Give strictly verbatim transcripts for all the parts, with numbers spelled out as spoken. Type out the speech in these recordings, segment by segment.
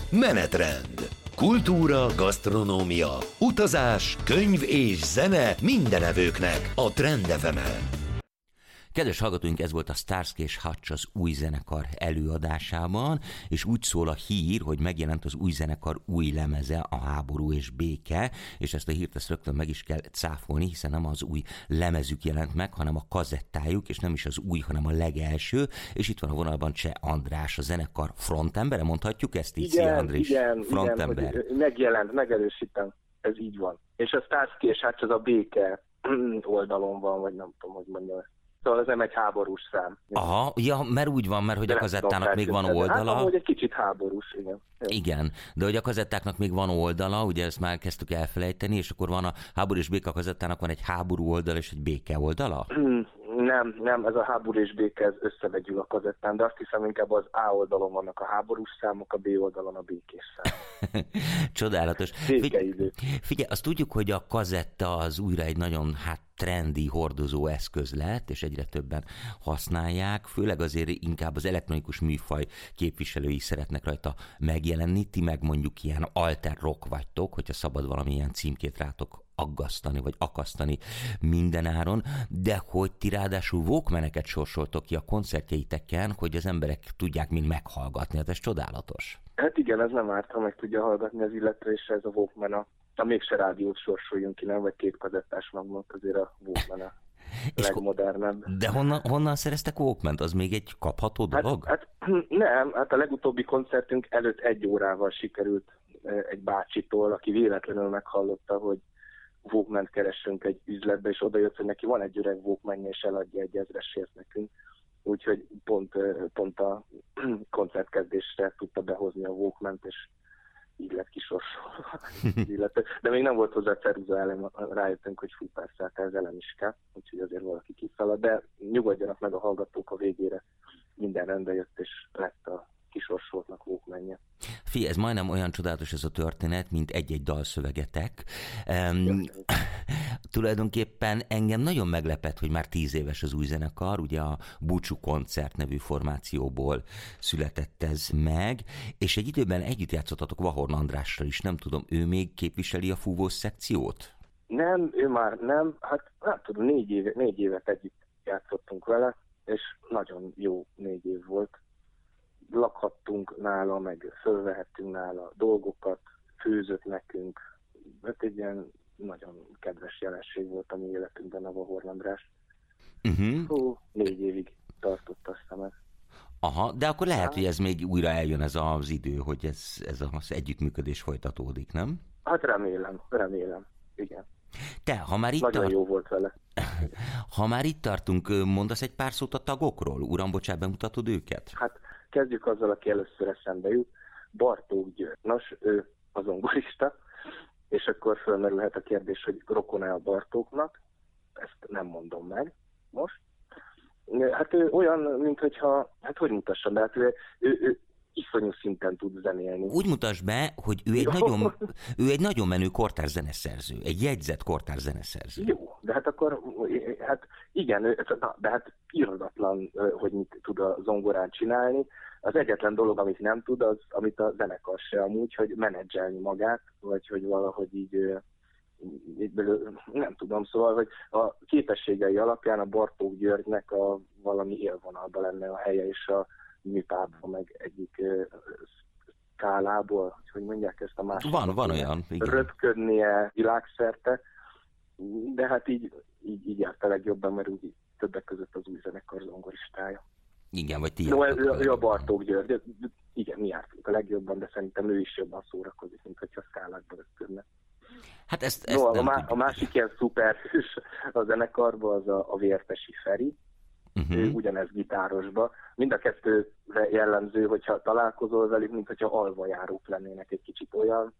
Menetrend. Kultúra, gasztronómia, utazás, könyv és zene mindenevőknek a Trend ef emen. Kedves hallgatóink, ez volt a Starsky és Hutch az új zenekar előadásában, és úgy szól a hír, hogy megjelent az új zenekar új lemeze, a Háború és béke, és ezt a hírt ezt rögtön meg is kell cáfolni, hiszen nem az új lemezük jelent meg, hanem a kazettájuk, és nem is az új, hanem a legelső, és itt van a vonalban Cseh András, a zenekar frontembere, mondhatjuk ezt így? Igen, Szia, Andris, igen, frontember. igen, megjelent, megerősítem, ez így van. És a Starsky és Hutch az a béke oldalon van, vagy nem tudom, hogy mondjam ezt. Szóval ez nem egy háborús szám. Aha, ja, mert úgy van, mert hogy de a kazettának még van oldala. Hát, hogy egy kicsit háborús, igen. Igen, de hogy a kazettáknak még van oldala, ugye ezt már kezdtük elfelejteni, és akkor van a háború és béke, a kazettának van egy háború oldala és egy béke oldala? Nem, nem, ez a háború és béke, ez összevegyül a kazettán, de azt hiszem inkább az A oldalon vannak a háborús számok, a B oldalon a békés számok. Csodálatos. Békeidő. Figyelj, azt tudjuk, hogy a kazetta az újra egy nagyon hát trendi hordozó eszköz lett, és egyre többen használják, főleg azért inkább az elektronikus műfaj képviselői szeretnek rajta megjelenni, ti meg mondjuk ilyen alter rock vagytok, hogyha szabad valamilyen címkét rátok aggasztani, vagy akasztani mindenáron, de hogy ti ráadásul walkmaneket sorsoltok ki a koncertjeiteken, hogy az emberek tudják mind meghallgatni, hát ez csodálatos. Hát igen, ez nem árt, ha meg tudja hallgatni az illetve, és ez a Walkman a, a mégse rádiót sorsoljunk ki, nem? Vagy két kazettás magnót, azért a Walkman a legmodernebb. De honnan, honnan szereztek Walkmant? Az még egy kapható dolog? Hát, hát nem, hát a legutóbbi koncertünk előtt egy órával sikerült egy bácsitól, aki véletlenül meghallotta, hogy Walkmant keressünk egy üzletbe, és oda jött, hogy neki van egy öreg Walkmanja, és eladja egy ezresért nekünk. Úgyhogy pont, pont a koncertkezdésre tudta behozni a Walkmant, és így lett kisorsolva. De még nem volt hozzá ceruza elem, rájöttünk, hogy fú, persze, hát ez elem is kell, úgyhogy azért valaki kiszalad, de nyugodjanak meg a hallgatók, a végére minden rendbe jött, és lett a kisorsoltnak Walkmanja. Fie, ez majdnem olyan csodálatos ez a történet, mint egy-egy dalszövegetek. Um, tulajdonképpen engem nagyon meglepett, hogy már tíz éves az új zenekar, ugye a Búcsú Koncert nevű formációból született ez meg, és egy időben együtt játszottatok Vahorn Andrással is, nem tudom, ő még képviseli a fúvós szekciót? Nem, ő már nem, hát nem tudom, négy, éve, négy évet együtt játszottunk vele, és nagyon jó négy év volt. Lakhattunk nála, meg fölvehettünk nála dolgokat, főzött nekünk. Hát egy ilyen nagyon kedves jelenség volt a mi életünkben a Vahorn András. Uh-huh. Hú, négy évig tartott aztán ez. Aha, de akkor lehet, hát, hogy ez még újra eljön ez az idő, hogy ez, ez az együttműködés folytatódik, nem? Hát remélem, remélem, igen. Te, ha már itt Nagyon tart... jó volt vele. Ha már itt tartunk, mondasz egy pár szót a tagokról? Uram, bocsánat, bemutatod őket? Hát kezdjük azzal, aki először eszembe jut. Bartók György. Nos, ő a zongorista, és akkor felmerülhet a kérdés, hogy rokon-e a Bartóknak. Ezt nem mondom meg most. Hát ő olyan, mint hogyha, hát hogy mutassam be, hát ő, ő, ő iszonyú szinten tud zenélni. Úgy mutasd be, hogy ő egy, nagyon, ő egy nagyon menő kortárs zeneszerző, egy jegyzett kortárs zeneszerző. Jó, de hát akkor, hát igen, de hát irodatlan, hogy mit tud a zongorán csinálni. Az egyetlen dolog, amit nem tud, az, amit a zenekar se amúgy, hogy menedzselni magát, vagy hogy valahogy így, így nem tudom, szóval, hogy a képességei alapján a Bartók Györgynek a valami élvonalban lenne a helye, és a műpában meg egyik skálából, hogy mondják ezt a másik. Van, van olyan, igen. Röpködnie világszerte, de hát így, így, így járt a legjobban, mert úgy többek között az új zenekar zongoristája. Igen, vagy ti no, ő, ő a Bartók György, igen, mi jártunk a legjobban, de szerintem ő is jobban szórakozik, mint hogyha skálákban röpködne. Hát ezt, ezt no, nem a, má, a másik ilyen szuperhős a zenekarban az a, a Vértesi Feri. Uh-huh. Ő ugyanez gitárosba. Mind a kettőre jellemző, hogyha találkozol velük, mint hogyha alvajárók lennének, egy kicsit olyan.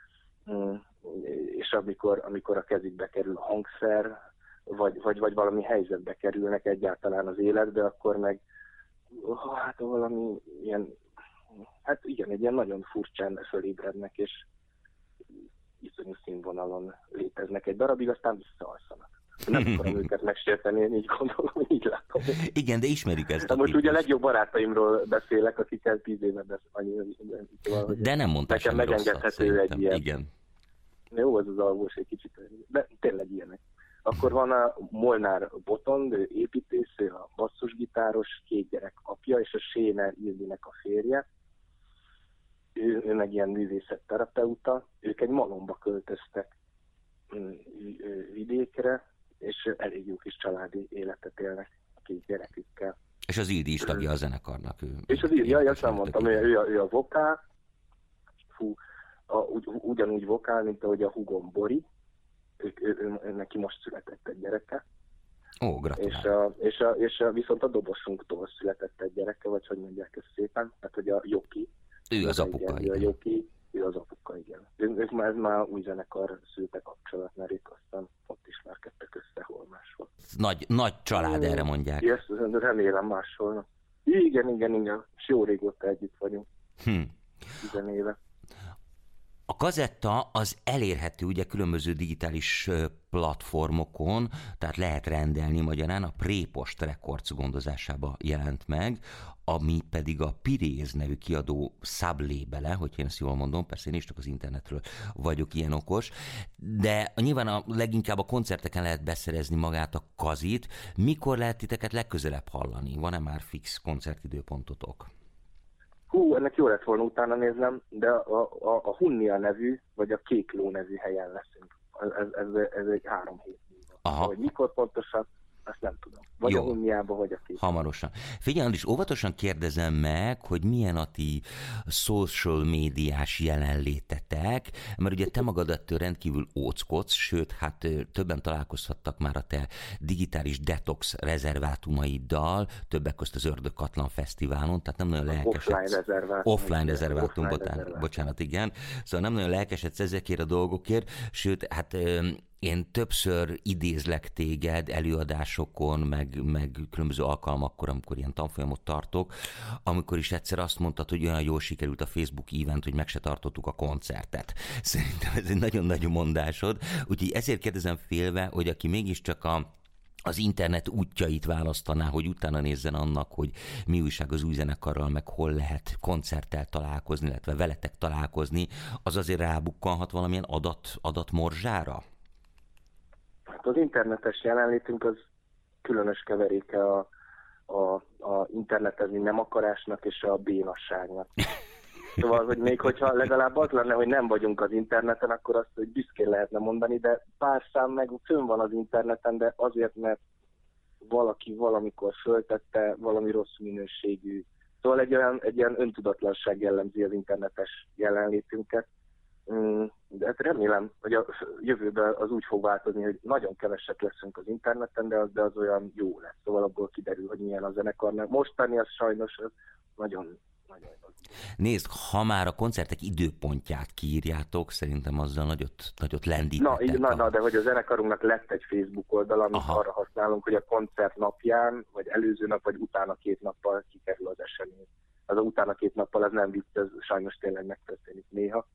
És amikor, amikor a kezükbe kerül a hangszer, vagy, vagy, vagy valami helyzetbe kerülnek egyáltalán az életbe, akkor meg hát valami ilyen, hát igen, egy ilyen nagyon furcsán fölébrednek, és iszonyú színvonalon léteznek egy darabig, aztán visszaalszanak. Nem akarom őket megsérteni, én így gondolom, így látom. Igen, de ismerjük ezt a Most ugye a legjobb barátaimról beszélek, akikkel tíz éve beszélek. Szóval, de nem mondtál nekem semmi megengedhető rosszat, egy ilyen. Igen. Jó, az az alvós egy kicsit, de tényleg ilyenek. Akkor van a Molnár Botond, ő építész, ő a basszusgitáros, két gyerek apja, és a Séner Ildinek a férje. Ő, ő meg ilyen művészetterapeuta. Ők egy malomba költöztek vidékre, és elég jó kis családi életet élnek a két gyerekükkel. És az Ildi is tagja a zenekarnak. Ő, és az Ildi, jaj, azt nem mondtam, ő, ő, a, ő a vokál, fú, a, ugy, ugyanúgy vokál, mint ahogy a húgom Bori, ő, ő, ő, ő, neki most született egy gyereke. Ó, gratulálok. És, a, és, a, és a, viszont a dobosunktól született egy gyereke, vagy hogy mondják ezt szépen, tehát hogy a Joki. Ő az apuka, igen. A Joki, ő az apuka, igen. Ők már, ez már új zenekar szülte kapcsolat, mert itt aztán ott ismerkedtek össze, hol máshol. Nagy, nagy család, erre mondják. Ezt remélem máshol. Igen, igen, igen. És jó régóta együtt vagyunk. Hm. Tizen éve. A kazetta az elérhető ugye különböző digitális platformokon, tehát lehet rendelni, magyarán a Prépost Records gondozásába jelent meg, ami pedig a Piréz nevű kiadó sublabele, hogy én ezt jól mondom, persze én is csak az internetről vagyok ilyen okos, de nyilván a leginkább a koncerteken lehet beszerezni magát a kazit. Mikor lehet titeket legközelebb hallani? Van-e már fix koncertidőpontotok? Hú, ennek jó lett volna utána néznem, de a, a, a Hunnia nevű, vagy a Kék Ló nevű helyen leszünk. Ez, ez, ez egy három hét múlva. Hogy mikor pontosan, azt nem tudom. Vagy jó. A Hunniába, vagy a Kék Ló. Hamarosan. Figyelj, Andris, óvatosan kérdezem meg, hogy milyen a ti social médiás jelenlétetek, mert ugye te magad ettől rendkívül óckodsz, sőt, hát többen találkozhattak már a te digitális detox rezervátumaiddal, többek közt az Ördögkatlan Fesztiválon, tehát nem nagyon lelkesedsz. Offline rezervátum. Offline rezervátum, bocsánat, bocsánat, igen. Szóval nem nagyon lelkesedsz ezekért a dolgokért, sőt, hát én többször idézlek téged előadásokon, meg, meg különböző alkalmakkor, amikor ilyen tanfolyamot tartok, amikor is egyszer azt mondtad, hogy olyan jól sikerült a Facebook event, hogy meg se tartottuk a koncertet. Szerintem ez egy nagyon-nagyon mondásod. Úgyhogy ezért kérdezem félve, hogy aki mégiscsak a az internet útjait választaná, hogy utána nézzen annak, hogy mi újság az új zenekarral, meg hol lehet koncerttel találkozni, illetve veletek találkozni, az azért rábukkanhat valamilyen adat, adatmorzsára? Hát az internetes jelenlétünk az különös keveréke a, a, a internetezni nem akarásnak és a bénasságnak. Szóval, hogy még hogyha legalább az lenne, hogy nem vagyunk az interneten, akkor azt, hogy büszkén lehetne mondani, de pár szám meg fönn van az interneten, de azért, mert valaki valamikor föltette valami rossz minőségű. Szóval egy olyan, egy olyan öntudatlanság jellemzi az internetes jelenlétünket. De hát remélem, hogy a jövőben az úgy fog változni, hogy nagyon keveset leszünk az interneten, de az, de az olyan jó lesz. Szóval abból kiderül, hogy milyen a zenekarnak. Mostani az sajnos az nagyon... Nézd, ha már a koncertek időpontját kiírjátok, szerintem azzal nagyot, nagyot lendítettek. Na, na, na, de hogy a zenekarunknak lett egy Facebook oldal, amit Aha. arra használunk, hogy a koncert napján, vagy előző nap, vagy utána két nappal kikerül az esemény. Az a utána két nappal, ez nem vicc, ez sajnos tényleg megtörténik néha.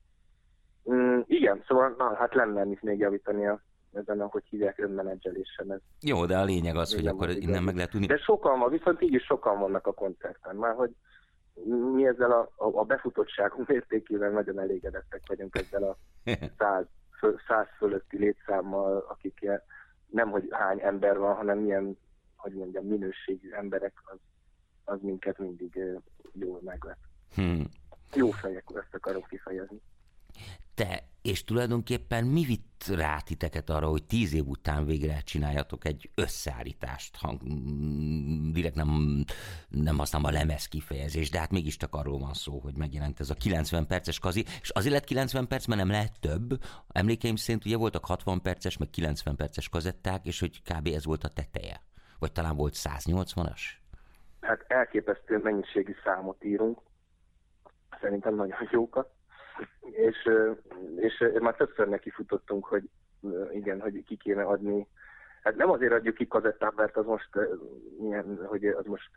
Mm, igen, szóval na, hát lenne mit még javítani a ezen, ahogy hívják, önmenedzselésen. Ez jó, de a lényeg az, hogy akkor innen meg lehet tudni. De sokan van, viszont így is sokan vannak a koncerten, már hogy mi ezzel a, a, a befutottságunk mértékével nagyon elégedettek vagyunk ezzel a száz, föl, száz fölötti létszámmal, akik nem, hogy hány ember van, hanem milyen, hogy mondjam, minőségű emberek, az, az minket mindig jól meglep. Hmm. Jó fejek, ezt akarom kifejezni. Te, és tulajdonképpen mi vitt rá titeket arra, hogy tíz év után végre csináljatok egy összeállítást? Hang, direkt nem, nem használom a lemez kifejezést, de hát mégiscsak arról van szó, hogy megjelent ez a kilencven perces kazi, és azért lett kilencven perc, mert nem lehet több. Emlékeim szerint ugye voltak hatvan perces, meg kilencven perces kazetták, és hogy kb. Ez volt a teteje. Vagy talán volt száznyolcvanas? Hát elképesztő mennyiségű számot írunk. Szerintem nagyon jókat. És, és már többször nekifutottunk, hogy igen, hogy ki kéne adni. Hát nem azért adjuk ki kazettát, mert az most, milyen, hogy az most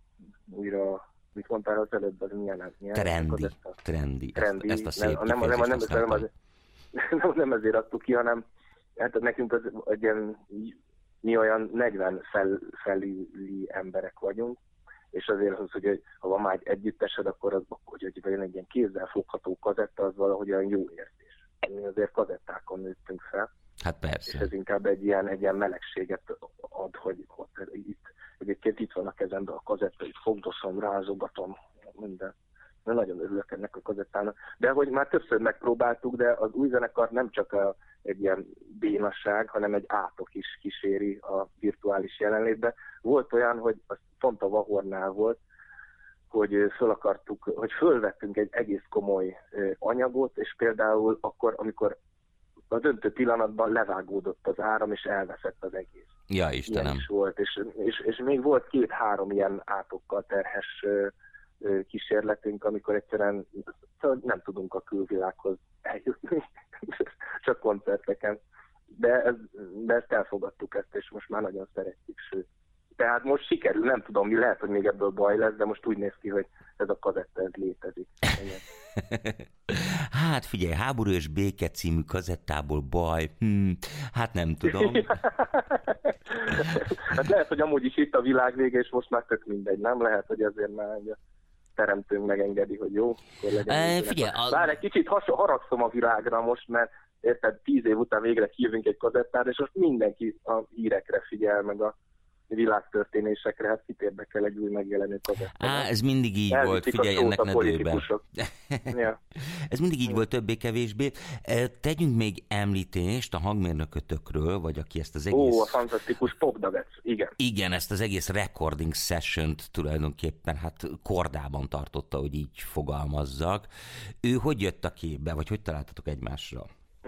újra, mit mondtál az előbb, az milyen? milyen trendi, trendi, trendi. Ezt, ezt a szép nem, nem, nem, nem, nem, nem, nem ezért adtuk ki, hanem hát nekünk az egy ilyen mi olyan negyven fel, felüli emberek vagyunk, és azért az, hogy ha van már egy együttesed, akkor az, hogy, hogy vagy egy ilyen kézzel fogható kazetta, az valahogy olyan jó érzés. Mi azért kazettákon nőttünk fel. Hát persze. És ez inkább egy ilyen, egy ilyen melegséget ad, hogy ott, itt, egyébként itt van a kezemben a kazetta, itt fogdoszom, rázogatom, minden. De nagyon örülök ennek a kazettának. De hogy már többször megpróbáltuk, de az új zenekar nem csak a, egy ilyen bénasság, hanem egy átok is kíséri a virtuális jelenlétbe. Volt olyan, hogy az pont a Vahornál volt, hogy föl akartuk, hogy fölvettünk egy egész komoly anyagot, és például akkor, amikor a döntő pillanatban levágódott az áram, és elveszett az egész. Ja, Istenem. Ilyen is volt, és, és, és még volt két-három ilyen átokkal terhes kísérletünk, amikor egyszerűen nem tudunk a külvilághoz eljutni, csak koncerteken. De, ez, de ezt elfogadtuk ezt, és most már nagyon szeretjük, sőt. Tehát most sikerül, nem tudom, mi lehet, hogy még ebből baj lesz, de most úgy néz ki, hogy ez a kazetta, ez létezik. Hát figyelj, Háború és béke című kazettából baj, hm, hát nem tudom. Hát lehet, hogy amúgy is itt a világ vége, és most már tök mindegy, nem? Lehet, hogy ezért már a teremtőnk megengedi, hogy jó, akkor legyen. E, figyelj, a... Bár egy kicsit has- haragszom a világra most, mert érted, tíz év után végre kijövünk egy kazettára, és most mindenki a hírekre figyel, meg a világtörténésekre, hát kit érdekel egy új megjelenő kazettát. Á, ez mindig így Elviszik volt, figyelj, ennek nedőben. Ja. Ez mindig így ja. volt többé-kevésbé. Tegyünk még említést a hangmérnökötökről, vagy aki ezt az egész... Ó, a fantasztikus Popdavec, igen. Igen, ezt az egész recording session-t tulajdonképpen hát kordában tartotta, hogy így fogalmazzak. Ő hogy jött a képbe, vagy hogy találtatok egymásra?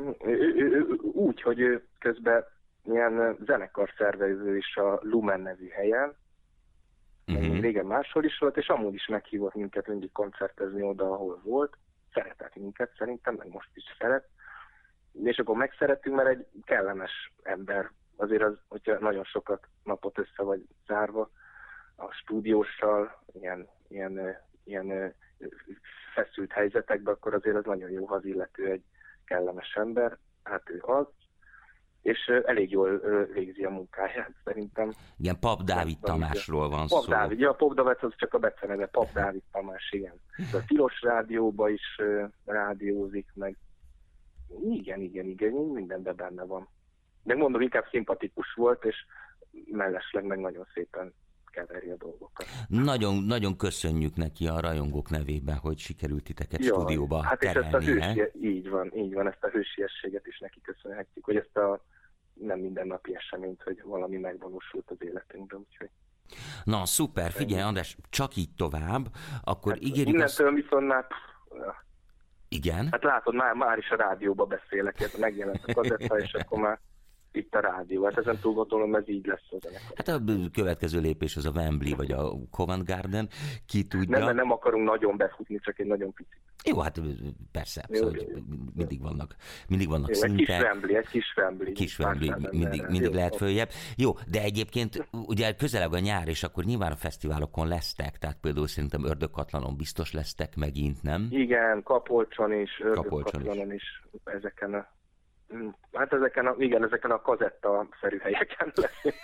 Úgy, hogy közben ilyen zenekarszervező is a Lumen nevű helyen. Uh-huh. Régen máshol is volt, és amúgy is meghívott minket mindig koncertezni oda, ahol volt. Szeretett minket szerintem, meg most is szeret. És akkor megszerettünk, mert egy kellemes ember. Azért az, hogyha nagyon sokat napot össze vagy zárva a stúdióssal, ilyen, ilyen, ilyen feszült helyzetekben, akkor azért az nagyon jó, ha az illető egy kellemes ember. Hát ő az. És elég jól végzi a munkáját, szerintem. Igen, Pap Dávid Tamásról van szó. Pap Dávid, ja, a Pop Davec az csak a beceneve, Pap Dávid Tamás, igen. A Tilos Rádióba is rádiózik, meg igen, igen, igen, mindenben benne van. De mondom, inkább szimpatikus volt, és mellesleg meg nagyon szépen keveri a dolgokat. Nagyon, nagyon köszönjük neki a rajongók nevében, hogy sikerült titeket ja, stúdióba hát terelni. Hát és ezt a hősie, így van, így van, ezt a hősiességet is neki köszönhetjük, hogy ezt a nem mindennapi eseményt, hogy valami megvalósult az életünkben, úgyhogy... Na, szuper, figyelj András, csak így tovább, akkor hát, ígérjük... Innentől azt... viszont már... Igen? Hát látod, már, már is a rádióba beszélek, megjelent a kazetta, és akkor már itt a rádió. Hát ezen túl gondolom, ez így lesz az zenekar. Hát a következő lépés az a Wembley, vagy a Covent Garden, ki tudja. Nem, nem akarunk nagyon befutni, csak egy nagyon picit. Jó, hát persze, jó, szóval, jó, mindig vannak, mindig vannak jó, szintek. Egy kis Wembley, egy kis Wembley. Kis Wembley, mindig, mindig jó, lehet följebb. Jó, de egyébként ugye közeleg a nyár, és akkor nyilván a fesztiválokon lesztek, tehát például szerintem Ördögkatlanon biztos lesztek megint, nem? Igen, Kapolcson is, Ördögkatlanon is. is, ezeken a Hát ezeken a, igen, ezeken a kazetta-szerű helyeken lesz.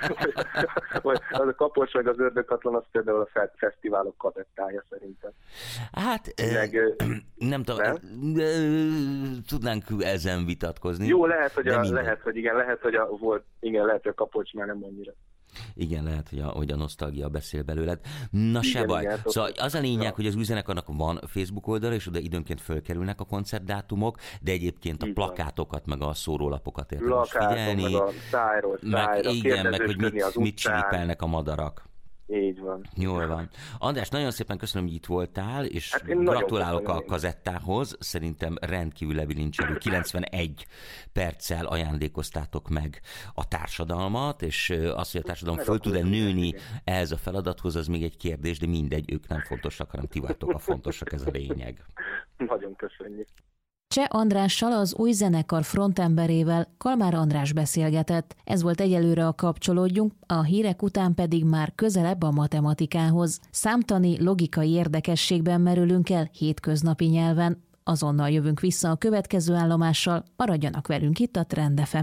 Az a Kapolcs meg az Ördögkatlan, az például a fesztiválok kazettája szerintem. Hát meg, nem tudom, tudnánk ezen vitatkozni. Jó, lehet, hogy, a, lehet, hogy igen, lehet, hogy a volt, igen, lehet, hogy a Kapolcs már nem annyira. Igen, lehet, hogy a, hogy a nosztalgia beszél belőled. Na, se baj. Igen, szóval az a lényeg, ja. hogy az új zenekarnak van Facebook oldala, és oda időnként fölkerülnek a koncertdátumok, de egyébként a plakátokat, meg a szórólapokat érdemes figyelni. Meg a szájról szájra, meg, igen, meg hogy mit, mit csiripelnek a madarak. Így van. Jól van. András, nagyon szépen köszönöm, hogy itt voltál, és hát gratulálok a kazettához. Szerintem rendkívül lebilincselő. kilencvenegy perccel ajándékoztátok meg a társadalmat, és az, hogy a társadalom föl tud-e nőni ehhez a feladathoz, az még egy kérdés, de mindegy, ők nem fontosak, hanem ti vagytok a fontosak, ez a lényeg. Nagyon köszönjük. Cseh Andrással, az új zenekar frontemberével Kalmár András beszélgetett. Ez volt egyelőre a Kapcsolódjunk, a hírek után pedig már közelebb a matematikához. Számtani, logikai érdekességben merülünk el hétköznapi nyelven. Azonnal jövünk vissza a következő állomással, maradjanak velünk itt a Trend ef em